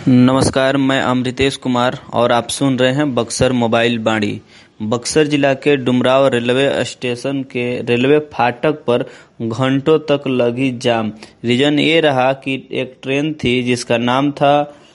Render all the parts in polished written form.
नमस्कार, मैं अमृतेश कुमार और आप सुन रहे हैं बक्सर मोबाइल बाड़ी। बक्सर जिला के डुमराव रेलवे स्टेशन के रेलवे फाटक पर घंटों तक लगी जाम। रीजन ये रहा कि एक ट्रेन थी जिसका नाम था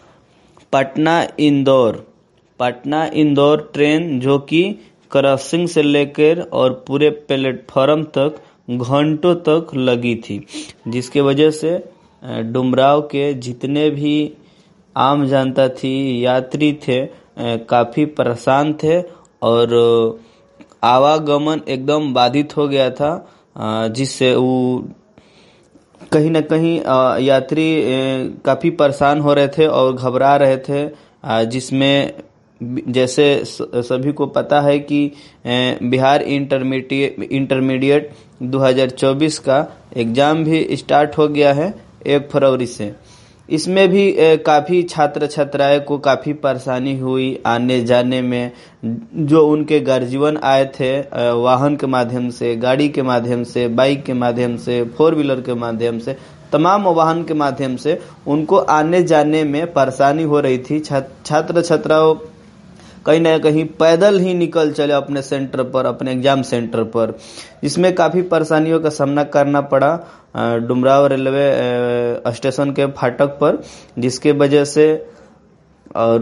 पटना इंदौर ट्रेन, जो कि क्रॉसिंग से लेकर और पूरे प्लेटफॉर्म तक घंटों तक लगी थी, जिसके वजह से डुमराव के जितने भी आम जनता थी, यात्री थे, काफी परेशान थे और आवागमन एकदम बाधित हो गया था, जिससे वो कहीं न कहीं यात्री काफी परेशान हो रहे थे और घबरा रहे थे, जिसमें जैसे सभी को पता है कि बिहार इंटरमीडिएट 2024 का एग्जाम भी स्टार्ट हो गया है 1 फरवरी से। इसमें भी काफी छात्र छात्राएं को काफी परेशानी हुई आने जाने में। जो उनके गार्जियन आए थे वाहन के माध्यम से, गाड़ी के माध्यम से, बाइक के माध्यम से, 4 व्हीलर के माध्यम से, तमाम वाहन के माध्यम से उनको आने जाने में परेशानी हो रही थी। छात्र छात्राओं कहीं न कहीं पैदल ही निकल चले अपने सेंटर पर, अपने एग्जाम सेंटर पर। इसमें काफी परेशानियों का सामना करना पड़ा डुमराव रेलवे स्टेशन के फाटक पर, जिसके वजह से और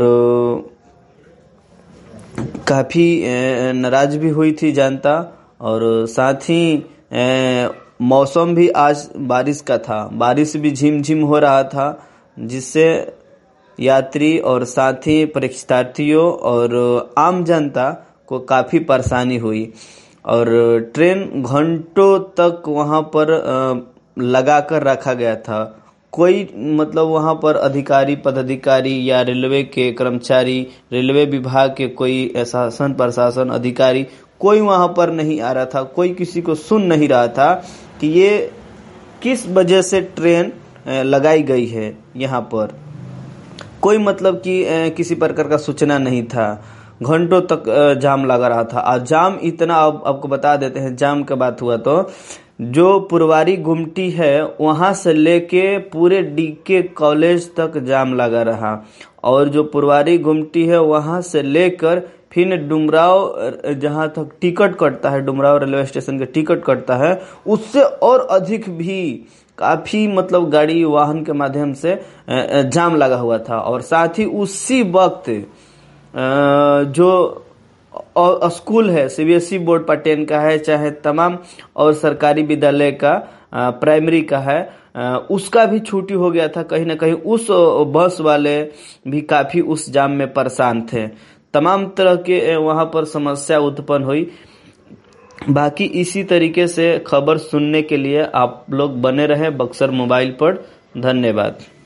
काफी नाराज भी हुई थी जनता। और साथ ही मौसम भी आज बारिश का था, बारिश भी झिमझिम हो रहा था, जिससे यात्री और साथी परीक्षार्थियों और आम जनता को काफी परेशानी हुई। और ट्रेन घंटों तक वहां पर लगा कर रखा गया था। कोई मतलब वहां पर अधिकारी पदाधिकारी या रेलवे के कर्मचारी, रेलवे विभाग के कोई शासन प्रशासन अधिकारी कोई वहां पर नहीं आ रहा था। कोई किसी को सुन नहीं रहा था कि ये किस वजह से ट्रेन लगाई गई है। यहाँ पर कोई मतलब कि किसी प्रकार का सूचना नहीं था। घंटों तक जाम लगा रहा था। और जाम इतना, आपको बता देते हैं जाम का बात हुआ तो, जो पुरवारी गुमटी है वहां से लेके पूरे डीके कॉलेज तक जाम लगा रहा। और जो पुरवारी गुमटी है वहां से लेकर फिर डुमराव जहां तक टिकट कटता है, डुमराव रेलवे स्टेशन के टिकट कटता है, उससे और अधिक भी काफी मतलब गाड़ी वाहन के माध्यम से जाम लगा हुआ था। और साथ ही उसी वक्त जो स्कूल है, सीबीएसई बोर्ड पैटर्न का है, चाहे तमाम और सरकारी विद्यालय का प्राइमरी का है, उसका भी छुट्टी हो गया था। कहीं ना कहीं उस बस वाले भी काफी उस जाम में परेशान थे। तमाम तरह के वहां पर समस्या उत्पन्न हुई। बाकी इसी तरीके से खबर सुनने के लिए आप लोग बने रहे बक्सर मोबाइल पर। धन्यवाद।